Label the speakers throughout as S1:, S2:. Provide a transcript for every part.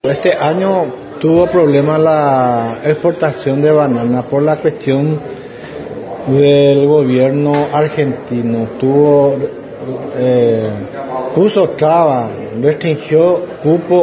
S1: Este año tuvo problemas la exportación de banana por la cuestión del gobierno argentino. Puso trabas, restringió cupo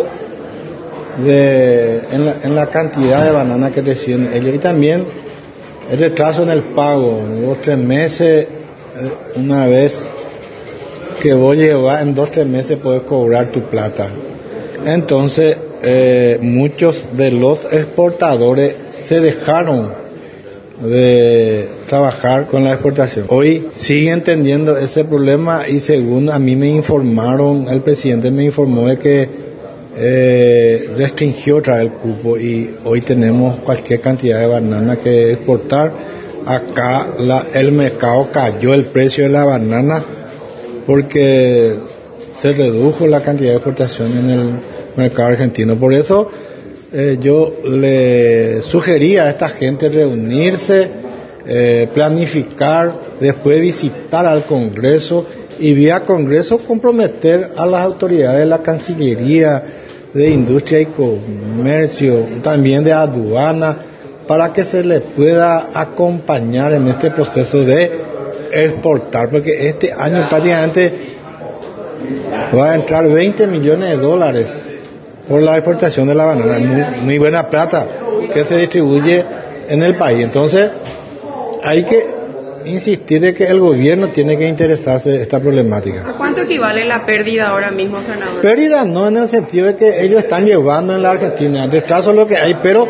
S1: en la cantidad de banana que reciben ellos, y también el retraso en el pago, 2-3 meses, una vez que vos llevas en 2-3 meses puedes cobrar tu plata. Entonces muchos de los exportadores se dejaron de trabajar con la exportación. Hoy siguen teniendo ese problema, y según a mí me informaron, el presidente me informó de que restringió otra vez el cupo, y hoy tenemos cualquier cantidad de banana que exportar. Acá el mercado cayó el precio de la banana porque se redujo la cantidad de exportación en el mercado argentino. Por eso yo le sugería a esta gente reunirse, planificar, después visitar al Congreso y vía Congreso comprometer a las autoridades de la Cancillería, de Industria y Comercio, también de aduana, para que se les pueda acompañar en este proceso de exportar, porque este año prácticamente va a entrar $20 millones por la exportación de la banana. Muy buena plata que se distribuye en el país. Entonces hay que insistir de que el gobierno tiene que interesarse de esta problemática.
S2: ¿A cuánto equivale la pérdida ahora mismo, senador?
S1: Pérdida no, en el sentido de que ellos están llevando en la Argentina, retraso lo que hay, pero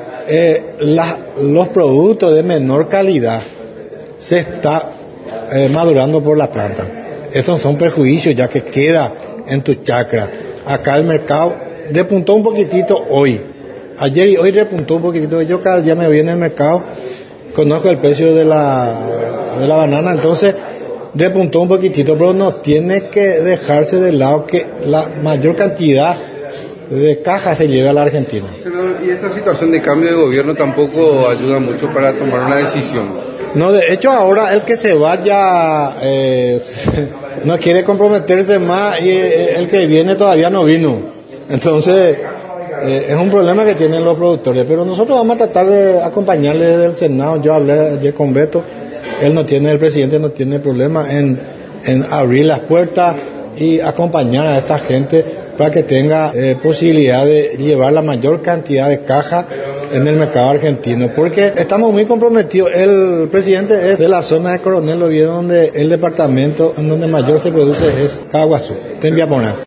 S1: los productos de menor calidad se está madurando por la planta. Esos son perjuicios ya que queda en tu chacra. Acá el mercado repuntó un poquitito hoy. Ayer y hoy repuntó un poquitito. Yo cada día me voy en el mercado, conozco el precio de la banana, entonces repuntó un poquitito, pero no tiene que dejarse de lado que la mayor cantidad de cajas se lleva a la Argentina.
S3: Senador, ¿y esta situación de cambio de gobierno tampoco ayuda mucho para tomar una decisión?
S1: No, de hecho ahora el que se vaya no quiere comprometerse más, y el que viene todavía no vino. Entonces es un problema que tienen los productores, pero nosotros vamos a tratar de acompañarle desde el Senado. Yo hablé ayer con Beto, el presidente no tiene problema en abrir las puertas y acompañar a esta gente para que tenga posibilidad de llevar la mayor cantidad de cajas en el mercado argentino, porque estamos muy comprometidos. El presidente es de la zona de Coronel Oviedo, donde el departamento en donde mayor se produce es Caguazú, Tembiapona.